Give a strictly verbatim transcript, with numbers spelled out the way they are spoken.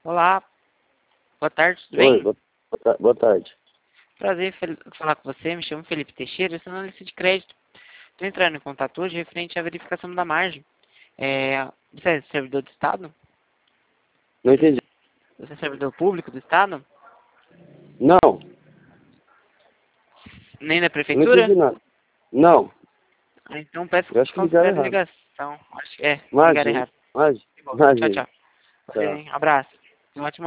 Olá, boa tarde, tudo Oi, bem? boa, boa ta- boa tarde. Prazer em falar com você, me chamo Felipe Teixeira, eu sou analista de crédito. Estou entrando em contato hoje referente à verificação da margem. É, você é servidor do Estado? Não entendi. Você é servidor público do Estado? Não, Nem da não Prefeitura? entendi nada. Não, Ah, então peço eu acho que ligaram considere a errado. ligação. Acho que é, ligar Imagina, errado. imagina, Tá bom, tchau, imagina. tchau. Tá. Prazer, hein? Abraço. Um ótimo